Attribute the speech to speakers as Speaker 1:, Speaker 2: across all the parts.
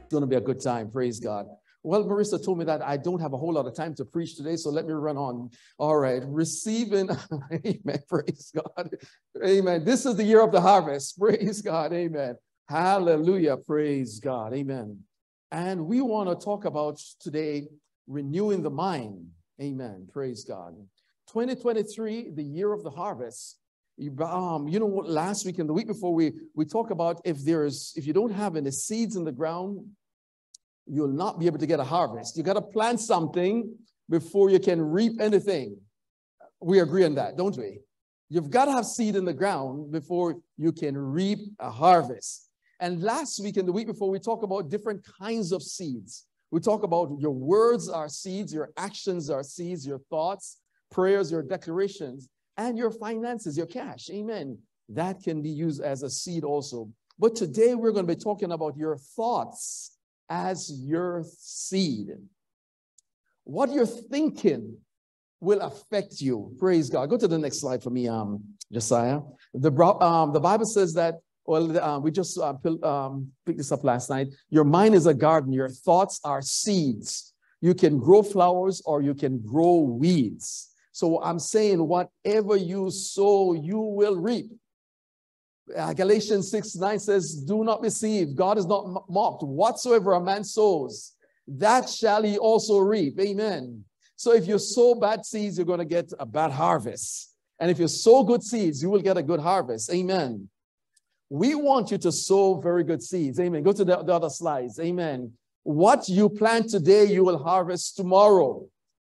Speaker 1: It's going to be a good time. Praise God. Well, Marissa told me that I don't have a whole lot of time to preach today, so let me run on. All right. Receiving. Amen. Praise God. Amen. This is the year of the harvest. Praise God. Amen. Hallelujah. Praise God. Amen. And we want to talk about today renewing the mind. Amen. Praise God. 2023, the year of the harvest. You know what, last week and the week before we talk about if you don't have any seeds in the ground, you'll not be able to get a harvest. You got to plant something before you can reap anything. We agree on that, don't we? You've got to have seed in the ground before you can reap a harvest. And last week and the week before, we talk about different kinds of seeds. We talk about your words are seeds, your actions are seeds, your thoughts, prayers, your declarations, and your finances, your cash. Amen. That can be used as a seed also. But today we're going to be talking about your thoughts as your seed. What you're thinking will affect you. Praise God. Go to the next slide for me, Josiah. The Bible says that, well, we just picked this up last night. Your mind is a garden. Your thoughts are seeds. You can grow flowers or you can grow weeds. So I'm saying whatever you sow, you will reap. Galatians 6:9 says, do not be deceived. God is not mocked. Whatsoever a man sows, that shall he also reap. Amen. So if you sow bad seeds, you're going to get a bad harvest. And if you sow good seeds, you will get a good harvest. Amen. We want you to sow very good seeds. Amen. Go to the other slides. Amen. What you plant today, you will harvest tomorrow.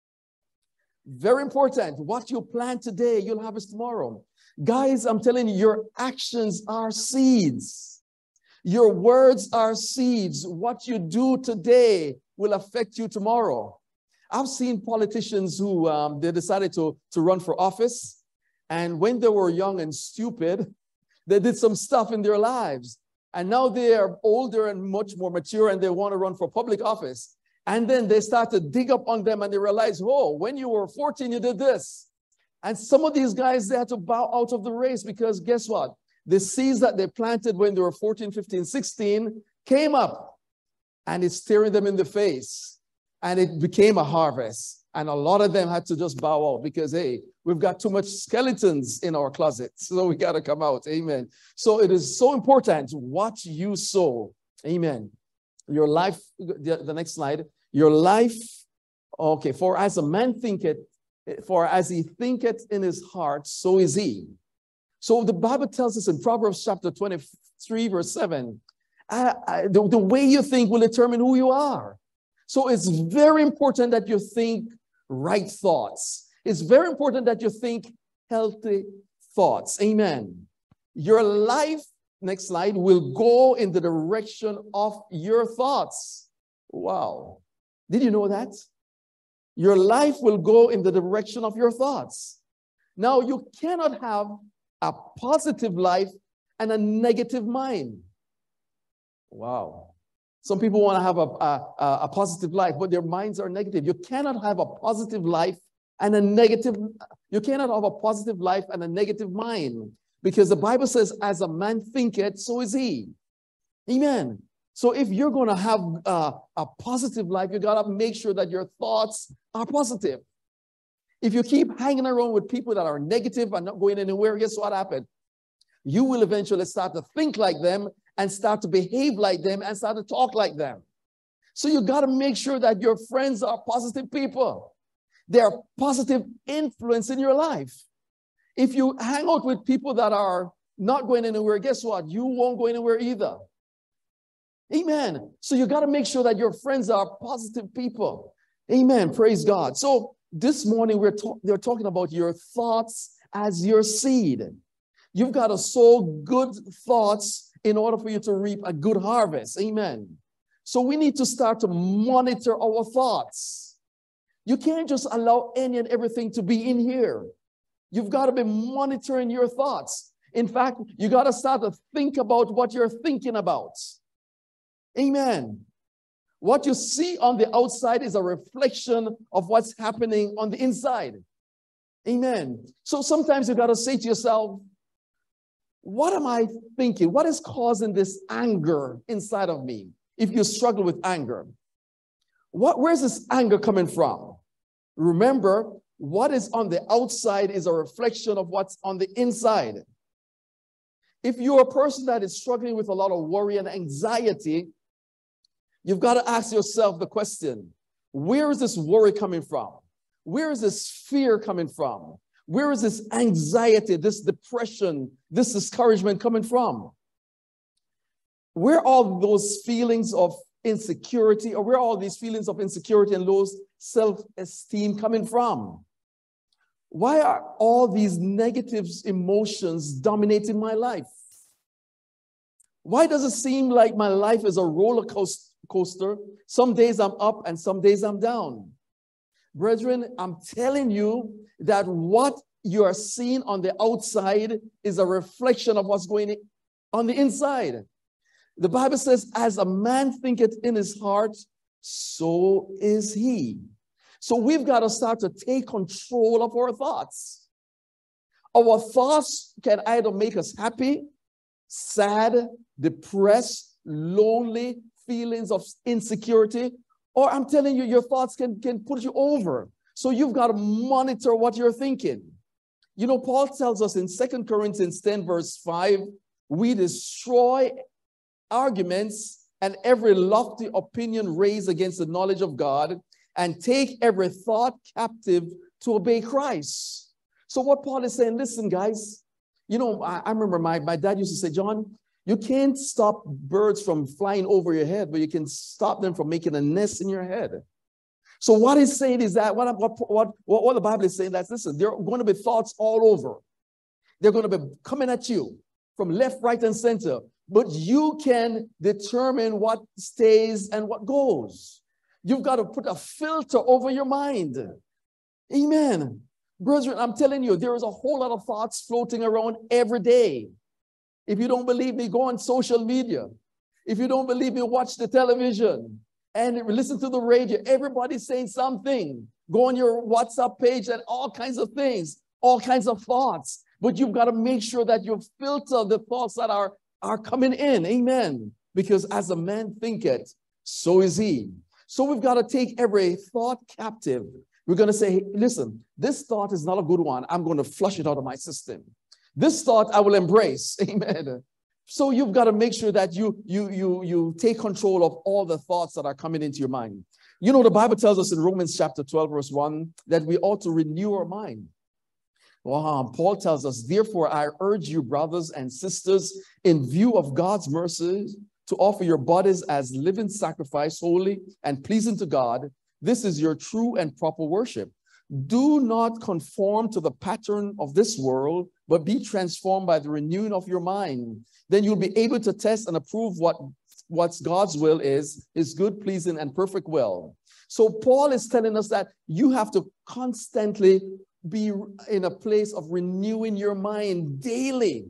Speaker 1: Very important. What you plant today, you'll harvest tomorrow. Guys, I'm telling you, your actions are seeds. Your words are seeds. What you do today will affect you tomorrow. I've seen politicians who they decided to run for office. And when they were young and stupid, they did some stuff in their lives. And now they are older and much more mature and they want to run for public office. And then they start to dig up on them and they realize, oh, when you were 14, you did this. And some of these guys, they had to bow out of the race because guess what? The seeds that they planted when they were 14, 15, 16 came up and it's staring them in the face. And it became a harvest. And a lot of them had to just bow out because, hey, we've got too much skeletons in our closets. So we got to come out. Amen. So it is so important what you sow. Amen. Your life, the next slide. Your life, okay, for as a man thinketh, for as he thinketh in his heart, so is he. So the Bible tells us in Proverbs chapter 23, verse 7, the way you think will determine who you are. So it's very important that you think right thoughts. It's very important that you think healthy thoughts. Amen. Your life, next slide, will go in the direction of your thoughts. Wow. Did you know that? Your life will go in the direction of your thoughts. Now, you cannot have a positive life and a negative mind. Wow. Some people want to have a positive life, but their minds are negative. You cannot have a positive life and a negative, you cannot have a positive life and a negative mind. Because the Bible says, as a man thinketh, so is he. Amen. So if you're going to have a positive life, you got to make sure that your thoughts are positive. If you keep hanging around with people that are negative and not going anywhere, guess what happened? You will eventually start to think like them and start to behave like them and start to talk like them. So you got to make sure that your friends are positive people. They are positive influence in your life. If you hang out with people that are not going anywhere, guess what? You won't go anywhere either. Amen. So you got to make sure that your friends are positive people. Amen. Praise God. So this morning they're talking about your thoughts as your seed. You've got to sow good thoughts in order for you to reap a good harvest. Amen. So we need to start to monitor our thoughts. You can't just allow any and everything to be in here. You've got to be monitoring your thoughts. In fact, you got to start to think about what you're thinking about. Amen. What you see on the outside is a reflection of what's happening on the inside. Amen. So sometimes you got to say to yourself, what am I thinking? What is causing this anger inside of me? if you struggle with anger, where's this anger coming from? Remember, what is on the outside is a reflection of what's on the inside. If you're a person that is struggling with a lot of worry and anxiety, you've got to ask yourself the question, where is this worry coming from? Where is this fear coming from? Where is this anxiety, this depression, this discouragement coming from? Where are all those feelings of insecurity, or where are all these feelings of insecurity and low self-esteem coming from? Why are all these negative emotions dominating my life? Why does it seem like my life is a roller coaster? Some days I'm up and some days I'm down. Brethren, I'm telling you that what you are seeing on the outside is a reflection of what's going on the inside. The Bible says, as a man thinketh in his heart, so is he. So we've got to start to take control of our thoughts. Our thoughts can either make us happy, sad, depressed, lonely, feelings of insecurity, or I'm telling you, your thoughts can put you over. So you've got to monitor what you're thinking. You know, Paul tells us in 2 Corinthians 10, verse 5, we destroy arguments and every lofty opinion raised against the knowledge of God, and take every thought captive to obey Christ. So what Paul is saying, listen, guys, you know, I remember my dad used to say, John, you can't stop birds from flying over your head, but you can stop them from making a nest in your head. So what he's saying is that, what the Bible is saying, that's, listen, there are going to be thoughts all over. They're going to be coming at you from left, right, and center. But you can determine what stays and what goes. You've got to put a filter over your mind. Amen. Brethren, I'm telling you, there is a whole lot of thoughts floating around every day. If you don't believe me, go on social media. If you don't believe me, watch the television and listen to the radio. Everybody's saying something. Go on your WhatsApp page and all kinds of things, all kinds of thoughts. But you've got to make sure that you filter the thoughts that are coming in. Amen. Because as a man thinketh, so is he. So we've got to take every thought captive. We're going to say, hey, listen, this thought is not a good one. I'm going to flush it out of my system. This thought I will embrace. Amen. So you've got to make sure that you take control of all the thoughts that are coming into your mind. You know, the Bible tells us in Romans chapter 12, verse 1, that we ought to renew our mind. Paul tells us, therefore, I urge you, brothers and sisters, in view of God's mercies, to offer your bodies as living sacrifice, holy and pleasing to God. This is your true and proper worship. Do not conform to the pattern of this world, but be transformed by the renewing of your mind. Then you'll be able to test and approve what God's will is, his good, pleasing, and perfect will. So Paul is telling us that you have to constantly be in a place of renewing your mind daily.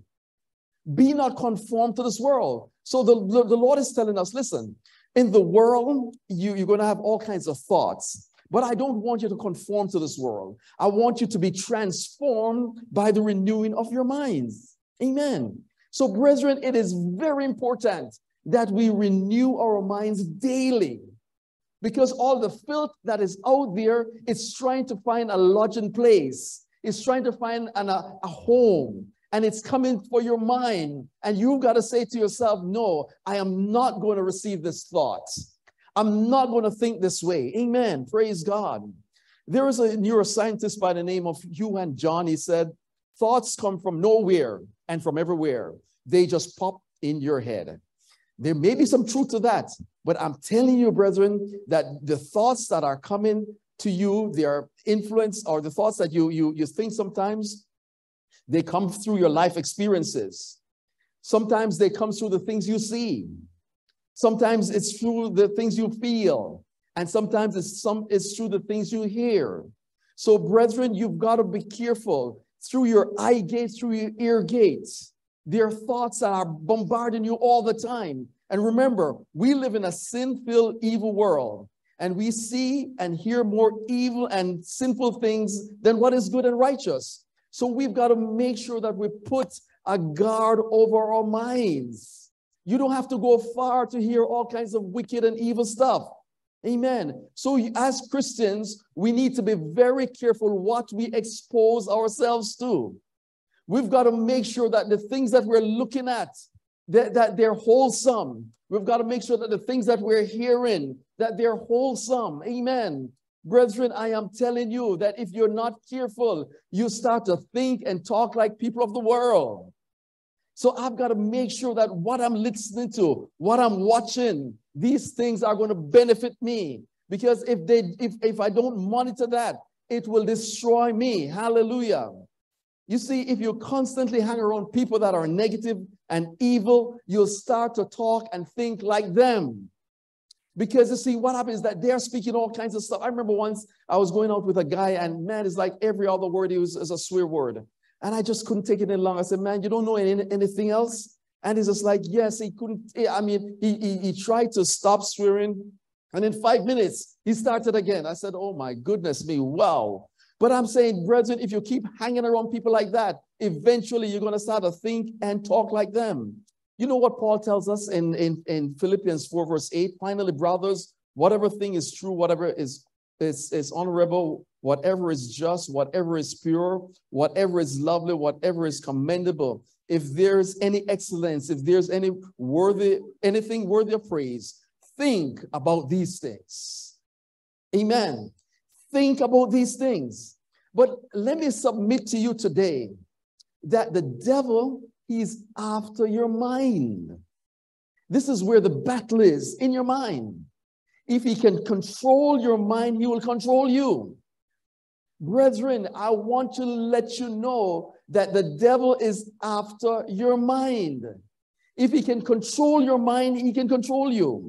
Speaker 1: Be not conformed to this world. So the Lord is telling us, listen, in the world, you're going to have all kinds of thoughts, but I don't want you to conform to this world. I want you to be transformed by the renewing of your minds. Amen. So brethren, it is very important that we renew our minds daily, because all the filth that is out there is trying to find a lodging place. It's trying to find a home. And it's coming for your mind. And you've got to say to yourself, no, I am not going to receive this thought. I'm not going to think this way. Amen. Praise God. There is a neuroscientist by the name of Hugh and John. He said, thoughts come from nowhere and from everywhere. They just pop in your head. There may be some truth to that. But I'm telling you, brethren, that the thoughts that are coming to you, they are influenced, or the thoughts that you think sometimes, they come through your life experiences. Sometimes they come through the things you see. Sometimes it's through the things you feel. And sometimes it's through the things you hear. So brethren, you've got to be careful. Through your eye gates, through your ear gates, there are thoughts that are bombarding you all the time. And remember, we live in a sin-filled, evil world. And we see and hear more evil and sinful things than what is good and righteous. So we've got to make sure that we put a guard over our minds. You don't have to go far to hear all kinds of wicked and evil stuff. Amen. So as Christians, we need to be very careful what we expose ourselves to. We've got to make sure that the things that we're looking at, that they're wholesome. We've got to make sure that the things that we're hearing, that they're wholesome. Amen. Brethren, I am telling you that if you're not careful, you start to think and talk like people of the world. So I've got to make sure that what I'm listening to, what I'm watching, these things are going to benefit me. Because if I don't monitor that, it will destroy me. Hallelujah. You see, if you constantly hang around people that are negative and evil, you'll start to talk and think like them. Because you see, what happens is that they're speaking all kinds of stuff. I remember once I was going out with a guy, and man, it's like every other word is a swear word. And I just couldn't take it any longer. I said, man, you don't know anything else? And he's just like, yes, he couldn't. I mean, he tried to stop swearing. And in 5 minutes, he started again. I said, oh my goodness me, wow. But I'm saying, brethren, if you keep hanging around people like that, eventually you're going to start to think and talk like them. You know what Paul tells us in Philippians 4, verse 8? Finally, brothers, whatever thing is true, whatever is honorable, whatever is just, whatever is pure, whatever is lovely, whatever is commendable, if there's any excellence, if there's anything worthy of praise, think about these things. Amen. Think about these things. But let me submit to you today that the devil, he's after your mind. This is where the battle is, in your mind. If he can control your mind, he will control you. Brethren, I want to let you know that the devil is after your mind. If he can control your mind, he can control you.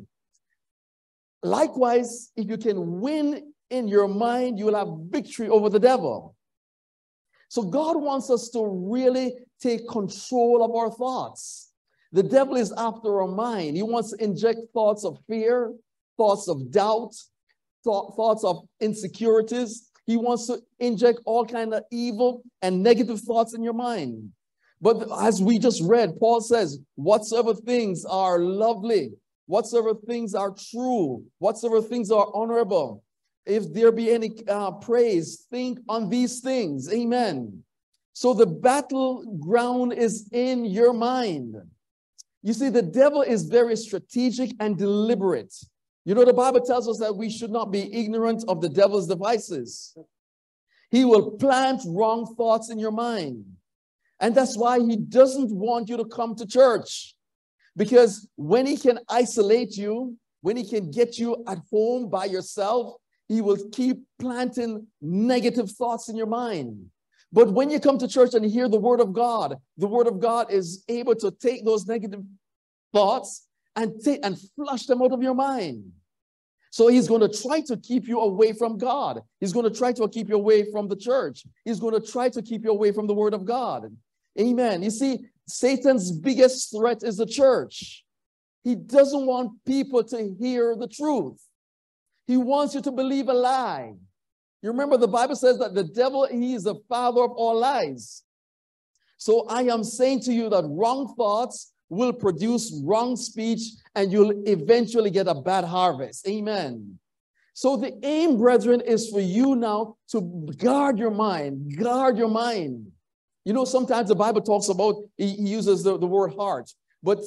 Speaker 1: Likewise, if you can win in your mind, you will have victory over the devil. So God wants us to really take control of our thoughts. The devil is after our mind. He wants to inject thoughts of fear, thoughts of doubt, thoughts of insecurities. He wants to inject all kinds of evil and negative thoughts in your mind. But as we just read, Paul says, whatsoever things are lovely, whatsoever things are true, whatsoever things are honorable, if there be any praise, think on these things. Amen. So the battleground is in your mind. You see, the devil is very strategic and deliberate. You know, the Bible tells us that we should not be ignorant of the devil's devices. He will plant wrong thoughts in your mind. And that's why he doesn't want you to come to church. Because when he can isolate you, when he can get you at home by yourself, he will keep planting negative thoughts in your mind. But when you come to church and hear the word of God is able to take those negative thoughts and flush them out of your mind. So he's going to try to keep you away from God. He's going to try to keep you away from the church. He's going to try to keep you away from the word of God. Amen. You see, Satan's biggest threat is the church. He doesn't want people to hear the truth. He wants you to believe a lie. You remember the Bible says that the devil, he is the father of all lies. So I am saying to you that wrong thoughts will produce wrong speech and you'll eventually get a bad harvest. Amen. So the aim, brethren, is for you now to guard your mind. Guard your mind. You know, sometimes the Bible talks about, he uses the word heart, but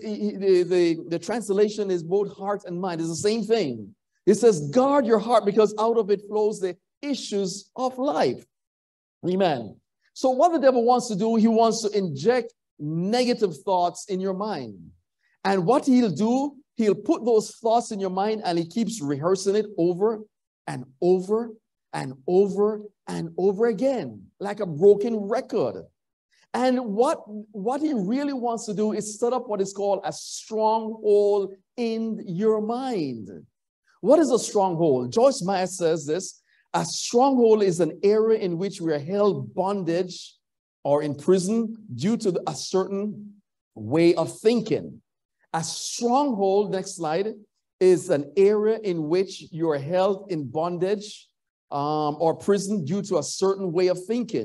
Speaker 1: the translation is both heart and mind. It's the same thing. It says, guard your heart because out of it flows the issues of life. Amen. So what the devil wants to do, he wants to inject negative thoughts in your mind. And what he'll do, he'll put those thoughts in your mind and he keeps rehearsing it over and over and over and over again, like a broken record. And what he really wants to do is set up what is called a stronghold in your mind. What is a stronghold? Joyce Meyer says this: a stronghold is an area in which we are held bondage or in prison due to a certain way of thinking. A stronghold, next slide, is an area in which you are held in bondage or prison due to a certain way of thinking.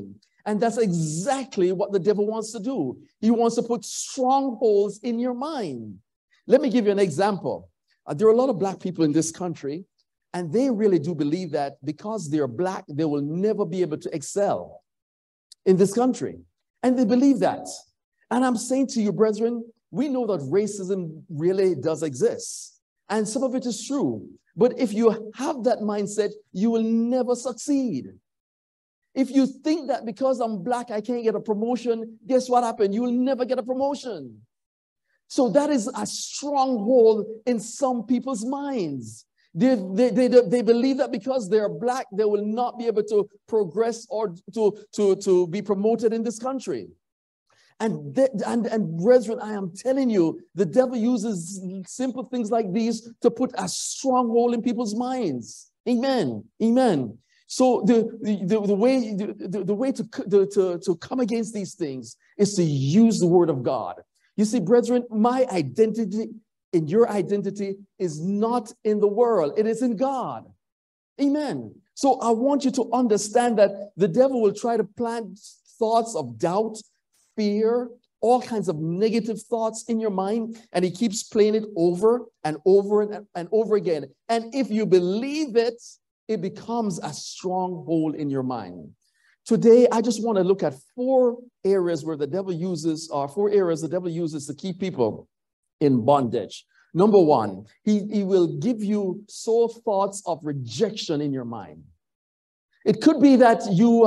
Speaker 1: And that's exactly what the devil wants to do. He wants to put strongholds in your mind. Let me give you an example. There are a lot of black people in this country, and they really do believe that because they're black, they will never be able to excel in this country. And they believe that. And I'm saying to you, brethren, we know that racism really does exist. And some of it is true. But if you have that mindset, you will never succeed. If you think that because I'm black, I can't get a promotion, guess what happened? You will never get a promotion. So that is a stronghold in some people's minds. They believe that because they're black, they will not be able to progress or to be promoted in this country. And brethren, I am telling you, the devil uses simple things like these to put a stronghold in people's minds. Amen. Amen. So the way to come against these things is to use the word of God. You see, brethren, my identity and your identity is not in the world. It is in God. Amen. So I want you to understand that the devil will try to plant thoughts of doubt, fear, all kinds of negative thoughts in your mind, and he keeps playing it over and over and over again. And if you believe it, it becomes a stronghold in your mind. Today, I just want to look at four areas the devil uses to keep people in bondage. Number one, he will give you thoughts of rejection in your mind. It could be that you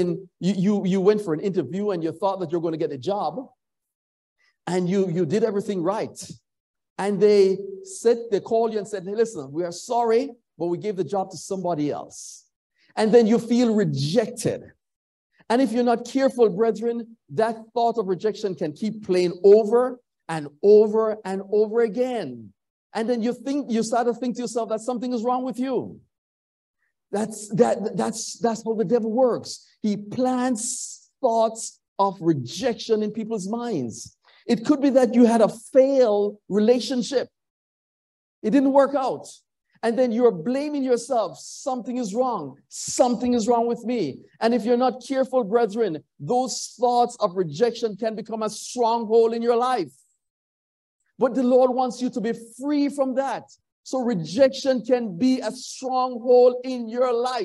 Speaker 1: went for an interview and you thought that you're going to get a job, and you did everything right. And they called you and said, hey, listen, we are sorry, but we gave the job to somebody else. And then you feel rejected. And if you're not careful, brethren, that thought of rejection can keep playing over and over and over again. And then you start to think to yourself that something is wrong with you. That's how the devil works. He plants thoughts of rejection in people's minds. It could be that you had a failed relationship. It didn't work out. And then you're blaming yourself. Something is wrong. Something is wrong with me. And if you're not careful, brethren, those thoughts of rejection can become a stronghold in your life. But the Lord wants you to be free from that. So rejection can be a stronghold in your life.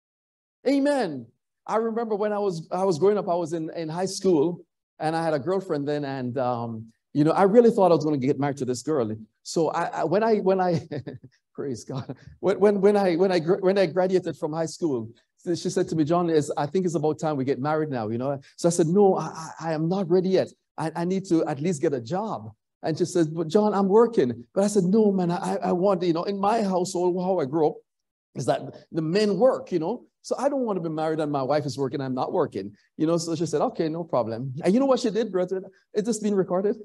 Speaker 1: Amen. I remember when I was growing up, I was in high school, and I had a girlfriend then, and I really thought I was going to get married to this girl. So when I praise God, when I graduated from high school, she said to me, John, I think it's about time we get married now, So I said, no, I am not ready yet. I need to at least get a job. And she said, but John, I'm working. But I said, no, man, I want, in my household, how I grew up is that the men work, So I don't want to be married and my wife is working, I'm not working, So she said, okay, no problem. And you know what she did, brethren? It's just been recorded.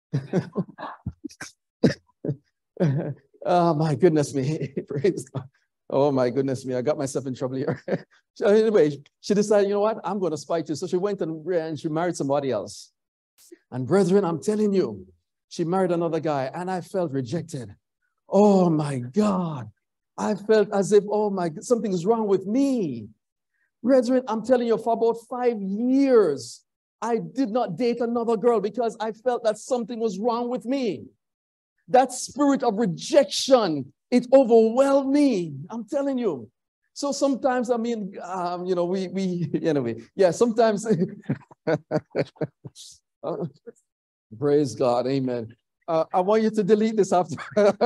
Speaker 1: Oh, my goodness me. Praise God. Oh, my goodness me. I got myself in trouble here. So anyway, she decided, you know what? I'm going to spite you. So she went and she married somebody else. And brethren, I'm telling you, she married another guy, and I felt rejected. Oh, my God. I felt as if, oh, my God, something is wrong with me. Brethren, I'm telling you, for about 5 years, I did not date another girl because I felt that something was wrong with me. That spirit of rejection, it overwhelmed me. I'm telling you. So sometimes, sometimes. Praise God. Amen. I want you to delete this after.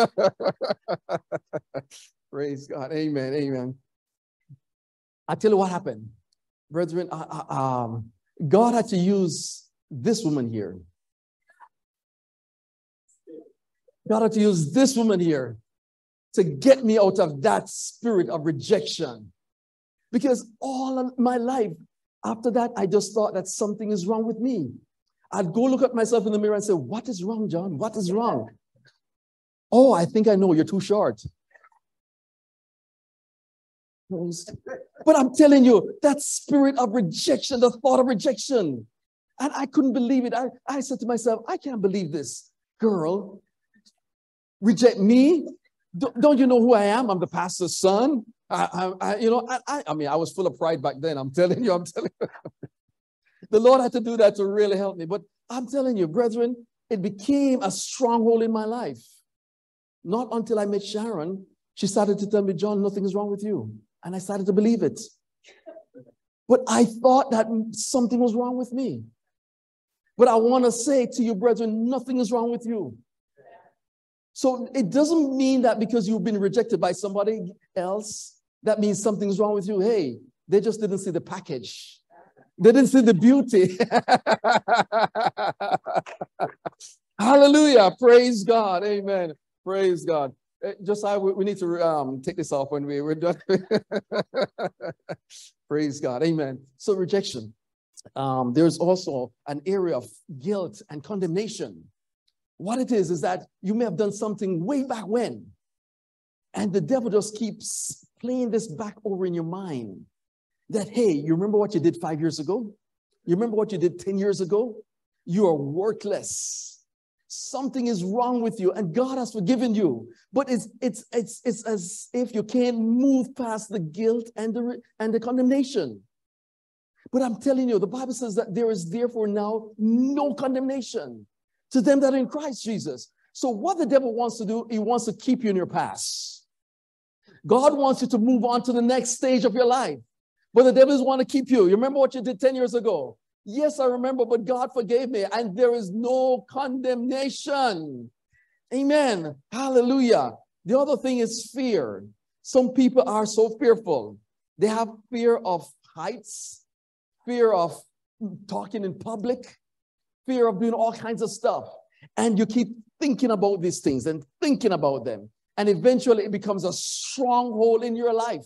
Speaker 1: Praise God. Amen. Amen. I tell you what happened. Brethren, God had to use this woman here. God had to use this woman here to get me out of that spirit of rejection. Because all of my life, after that, I just thought that something is wrong with me. I'd go look at myself in the mirror and say, what is wrong, John? What is wrong? Oh, I think I know. You're too short. But I'm telling you, that spirit of rejection, the thought of rejection, and I couldn't believe it. I said to myself, I can't believe this girl reject me. Don't you know who I am? I'm the pastor's son. I was full of pride back then. I'm telling you. The Lord had to do that to really help me. But I'm telling you, brethren, it became a stronghold in my life. Not until I met Sharon, she started to tell me, John, nothing is wrong with you. And I started to believe it. But I thought that something was wrong with me. But I want to say to you, brethren, nothing is wrong with you. So it doesn't mean that because you've been rejected by somebody else, that means something's wrong with you. Hey, they just didn't see the package. They didn't see the beauty. Hallelujah. Praise God. Amen. Praise God. We need to take this off when we're done. Praise God. Amen. So rejection. There's also an area of guilt and condemnation. What it is that you may have done something way back when, and the devil just keeps playing this back over in your mind that, hey, you remember what you did 5 years ago? You remember what you did 10 years ago? You are worthless. Something is wrong with you, and God has forgiven you. But it's as if you can't move past the guilt and the condemnation. But I'm telling you, the Bible says that there is therefore now no condemnation to them that are in Christ Jesus. So what the devil wants to do, he wants to keep you in your past. God wants you to move on to the next stage of your life. But the devil wants to keep you. You remember what you did 10 years ago? Yes, I remember, but God forgave me, and there is no condemnation. Amen. Hallelujah. The other thing is fear. Some people are so fearful. They have fear of heights, fear of talking in public, fear of doing all kinds of stuff. And you keep thinking about these things and thinking about them. And eventually it becomes a stronghold in your life.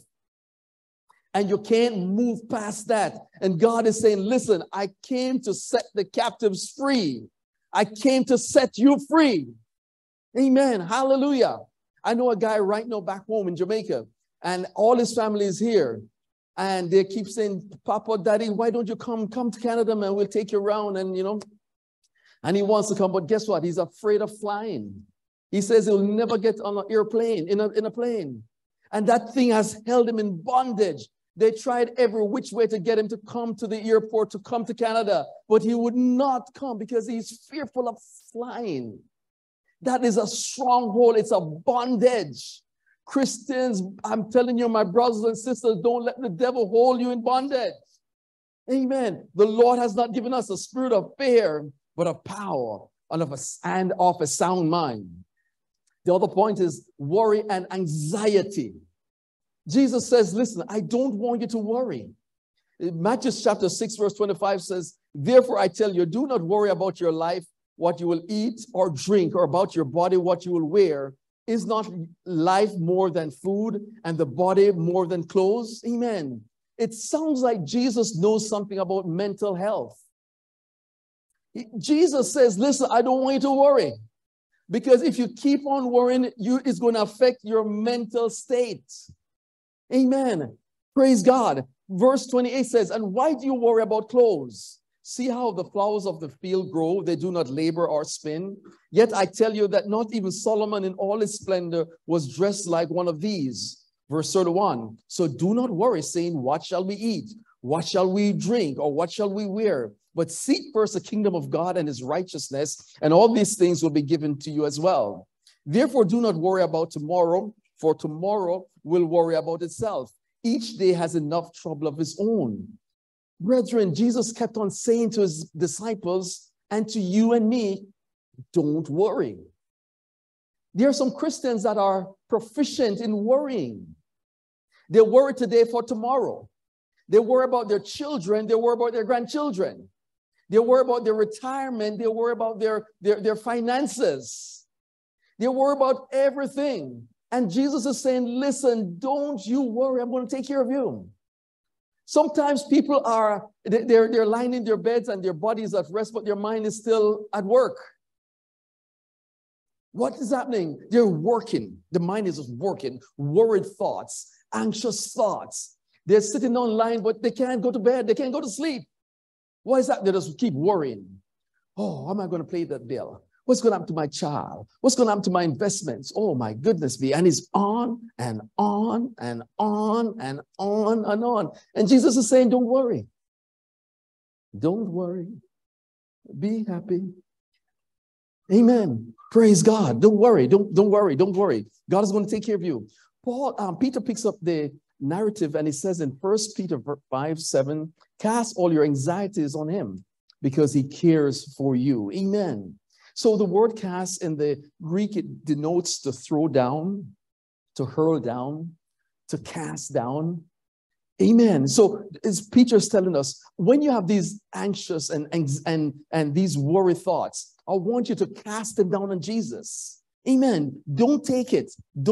Speaker 1: And you can't move past that. And God is saying, listen, I came to set the captives free. I came to set you free. Amen. Hallelujah. I know a guy right now back home in Jamaica, and all his family is here. And they keep saying, Papa, Daddy, why don't you come to Canada, man? We'll take you around. And, and he wants to come. But guess what? He's afraid of flying. He says he'll never get on an airplane, in a plane. And that thing has held him in bondage. They tried every which way to get him to come to the airport, to come to Canada. But he would not come because he's fearful of flying. That is a stronghold. It's a bondage. Christians, I'm telling you, my brothers and sisters, don't let the devil hold you in bondage. Amen. The Lord has not given us a spirit of fear, but of power and of a sound mind. The other point is worry and anxiety. Jesus says, listen, I don't want you to worry. Matthew chapter 6, verse 25 says, therefore I tell you, do not worry about your life, what you will eat or drink, or about your body, what you will wear. Is not life more than food, and the body more than clothes? Amen. It sounds like Jesus knows something about mental health. Jesus says, listen, I don't want you to worry. Because if you keep on worrying, it's going to affect your mental state. Amen. Praise God. Verse 28 says, and why do you worry about clothes? See how the flowers of the field grow. They do not labor or spin. Yet I tell you that not even Solomon in all his splendor was dressed like one of these. Verse 31. So do not worry, saying, what shall we eat? What shall we drink? Or what shall we wear? But seek first the kingdom of God and his righteousness, and all these things will be given to you as well. Therefore, do not worry about tomorrow, for tomorrow will worry about itself. Each day has enough trouble of its own. Brethren, Jesus kept on saying to his disciples and to you and me, don't worry. There are some Christians that are proficient in worrying. They worry today for tomorrow. They worry about their children. They worry about their grandchildren. They worry about their retirement. They worry about their finances. They worry about everything. And Jesus is saying, listen, don't you worry. I'm going to take care of you. Sometimes people they're lying in their beds and their body is at rest, but their mind is still at work. What is happening? They're working. The mind is just working. Worried thoughts, anxious thoughts. They're sitting online, but they can't go to bed. They can't go to sleep. Why is that? They just keep worrying. Oh, how am I going to pay that bill? What's going to happen to my child? What's going to happen to my investments? Oh, my goodness me. And it's on and on and on and on and on. And Jesus is saying, don't worry. Don't worry. Be happy. Amen. Praise God. Don't worry. Don't worry. Don't worry. God is going to take care of you. Peter picks up the narrative and he says in 1 Peter 5:7, cast all your anxieties on him because he cares for you. Amen. So the word cast in the Greek, it denotes to throw down, to hurl down, to cast down. Amen. So as Peter's telling us, when you have these anxious and these worry thoughts, I want you to cast them down on Jesus. Amen. Don't take it.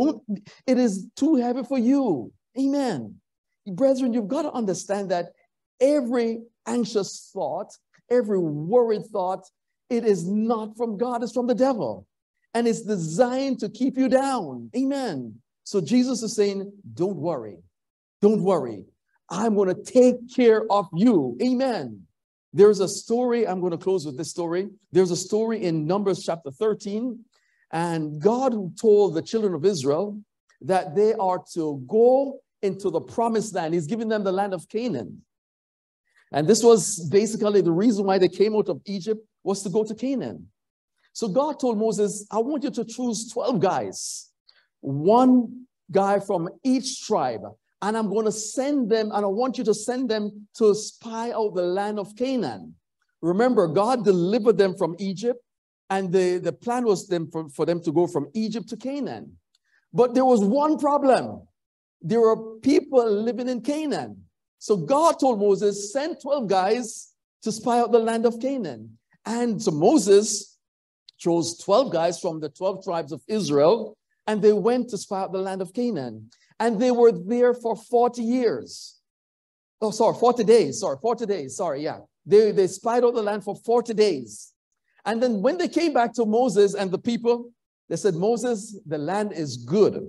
Speaker 1: It is too heavy for you. Amen. Brethren, you've got to understand that every anxious thought, every worried thought, it is not from God, it's from the devil. And it's designed to keep you down. Amen. So Jesus is saying, don't worry. Don't worry. I'm going to take care of you. Amen. There's a story. I'm going to close with this story. There's a story in Numbers chapter 13. And God told the children of Israel that they are to go into the promised land. He's giving them the land of Canaan. And this was basically the reason why they came out of Egypt, was to go to Canaan. So God told Moses, I want you to choose 12 guys, one guy from each tribe. And I'm going to send them, and I want you to send them to spy out the land of Canaan. Remember, God delivered them from Egypt, and the plan was for them to go from Egypt to Canaan. But there was one problem. There were people living in Canaan. So God told Moses, send 12 guys to spy out the land of Canaan. And so Moses chose 12 guys from the 12 tribes of Israel, and they went to spy out the land of Canaan. And they were there for 40 years. Oh, sorry, 40 days. Sorry, 40 days. Sorry, yeah. They spied out the land for 40 days. And then when they came back to Moses and the people, they said, Moses, the land is good.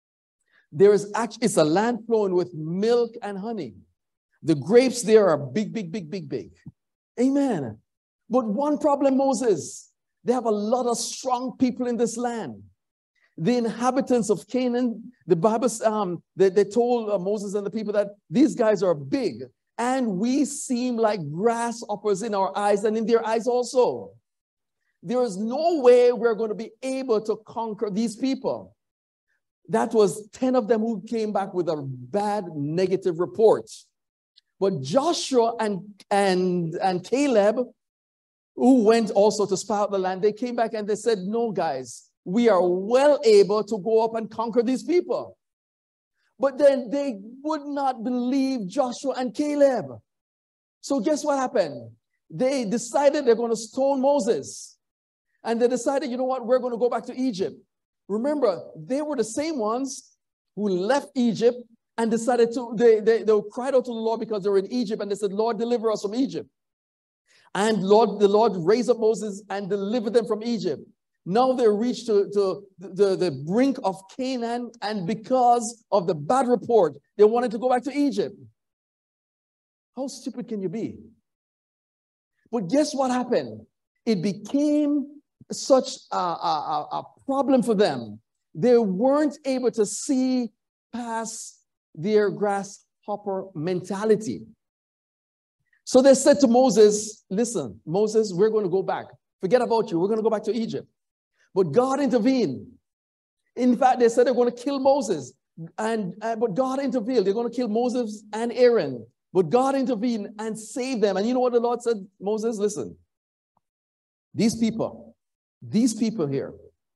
Speaker 1: It's a land flowing with milk and honey. The grapes there are big, big, big, big, big. Amen. But one problem, Moses, they have a lot of strong people in this land. The inhabitants of Canaan, the Bible, they told Moses and the people that these guys are big and we seem like grasshoppers in our eyes and in their eyes also. There is no way we're going to be able to conquer these people. That was 10 of them who came back with a bad negative report. But Joshua and Caleb, who went also to spy out the land, they came back and they said, no, guys, we are well able to go up and conquer these people. But then they would not believe Joshua and Caleb. So guess what happened? They decided they're going to stone Moses. And they decided, you know what, we're going to go back to Egypt. Remember, they were the same ones who left Egypt and decided to, they cried out to the Lord because they were in Egypt, and they said, Lord, deliver us from Egypt. And the Lord raised up Moses and delivered them from Egypt. Now they reached to the brink of Canaan, and because of the bad report, they wanted to go back to Egypt. How stupid can you be? But guess what happened? It became such a problem for them. They weren't able to see past their grasshopper mentality. So they said to Moses, listen, Moses, we're going to go back. Forget about you. We're going to go back to Egypt. But God intervened. In fact, they said they're going to kill Moses. But God intervened. They're going to kill Moses and Aaron. But God intervened and saved them. And you know what the Lord said? Moses, listen. These people here,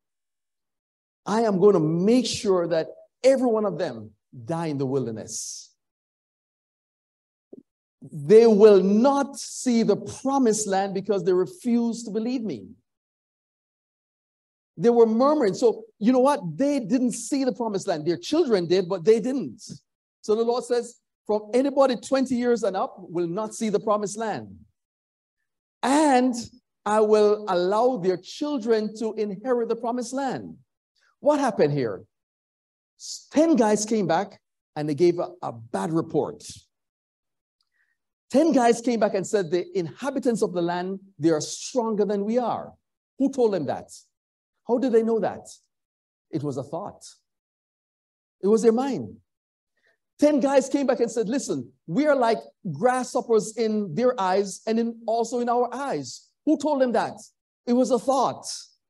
Speaker 1: I am going to make sure that every one of them die in the wilderness. They will not see the promised land because they refuse to believe me. They were murmuring. So, you know what? They didn't see the promised land. Their children did, but they didn't. So the Lord says, from anybody 20 years and up will not see the promised land. And I will allow their children to inherit the promised land. What happened here? 10 guys came back and they gave a bad report. 10 guys came back and said, the inhabitants of the land, they are stronger than we are. Who told them that? How did they know that? It was a thought. It was their mind. 10 guys came back and said, listen, we are like grasshoppers in their eyes and also in our eyes. Who told them that? It was a thought.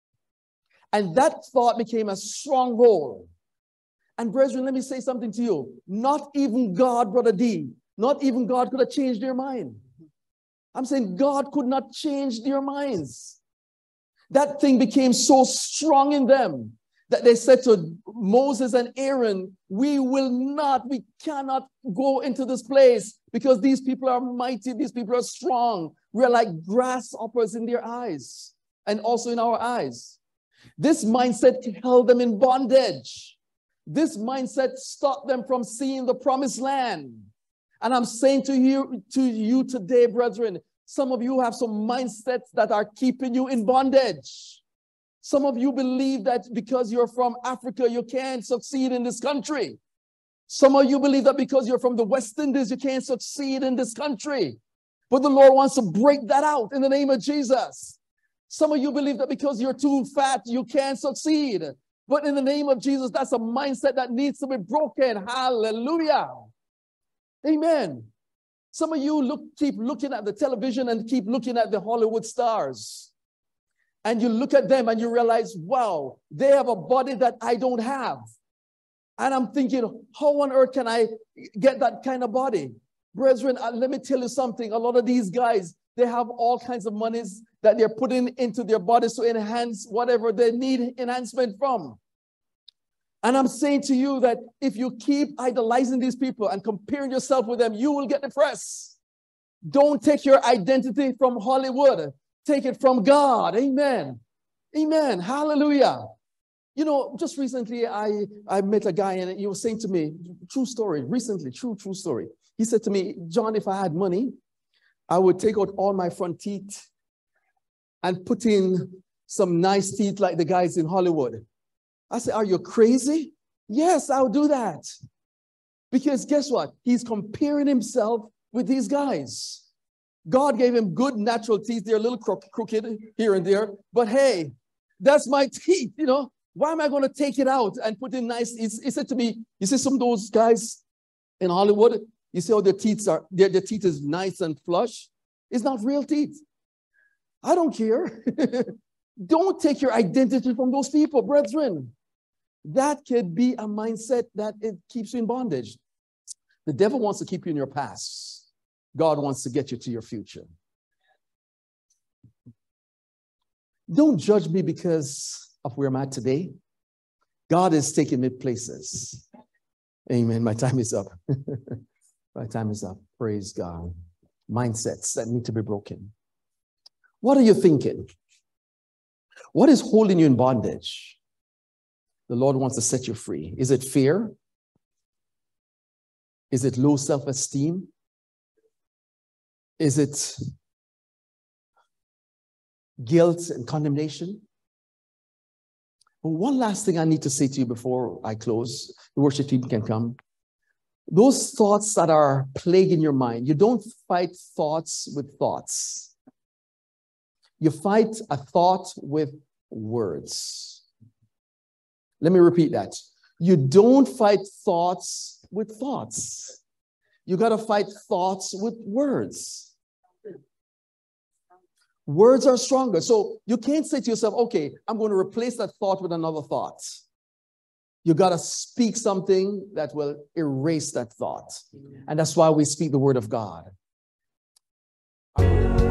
Speaker 1: And that thought became a stronghold. And brethren, let me say something to you. Not even God, Brother D, not even God could have changed their mind. I'm saying God could not change their minds. That thing became so strong in them that they said to Moses and Aaron, we cannot go into this place because these people are mighty, these people are strong. We're like grasshoppers in their eyes and also in our eyes. This mindset held them in bondage. This mindset stopped them from seeing the promised land. And I'm saying to you today, brethren, some of you have some mindsets that are keeping you in bondage. Some of you believe that because you're from Africa, you can't succeed in this country. Some of you believe that because you're from the West Indies, you can't succeed in this country. But the Lord wants to break that out in the name of Jesus. Some of you believe that because you're too fat, you can't succeed. But in the name of Jesus, that's a mindset that needs to be broken. Hallelujah. Amen. Some of you keep looking at the television and keep looking at the Hollywood stars. And you look at them and you realize, wow, they have a body that I don't have. And I'm thinking, how on earth can I get that kind of body? Brethren, let me tell you something. A lot of these guys, they have all kinds of monies that they're putting into their bodies to enhance whatever they need enhancement from. And I'm saying to you that if you keep idolizing these people and comparing yourself with them, you will get depressed. Don't take your identity from Hollywood. Take it from God. Amen. Amen. Hallelujah. You know, just recently I met a guy and he was saying to me, true story, recently, true story. He said to me, John, if I had money, I would take out all my front teeth and put in some nice teeth like the guys in Hollywood. I said, are you crazy? Yes, I'll do that. Because guess what? He's comparing himself with these guys. God gave him good natural teeth. They're a little crooked here and there. But hey, that's my teeth, you know. Why am I going to take it out and put in nice? He said to me, you see some of those guys in Hollywood, you see how their teeth is nice and flush. It's not real teeth. I don't care. Don't take your identity from those people, brethren. That could be a mindset that it keeps you in bondage. The devil wants to keep you in your past. God wants to get you to your future. Don't judge me because of where I'm at today. God is taking me places. Amen. My time is up. My time is up. Praise God. Mindsets that need to be broken. What are you thinking? What is holding you in bondage? The Lord wants to set you free. Is it fear? Is it low self-esteem? Is it guilt and condemnation? But one last thing I need to say to you before I close. The worship team can come. Those thoughts that are plaguing your mind, you don't fight thoughts with thoughts. You fight a thought with words. Let me repeat that. You don't fight thoughts with thoughts. You got to fight thoughts with words. Words are stronger. So you can't say to yourself, okay, I'm going to replace that thought with another thought. You got to speak something that will erase that thought. And that's why we speak the word of God.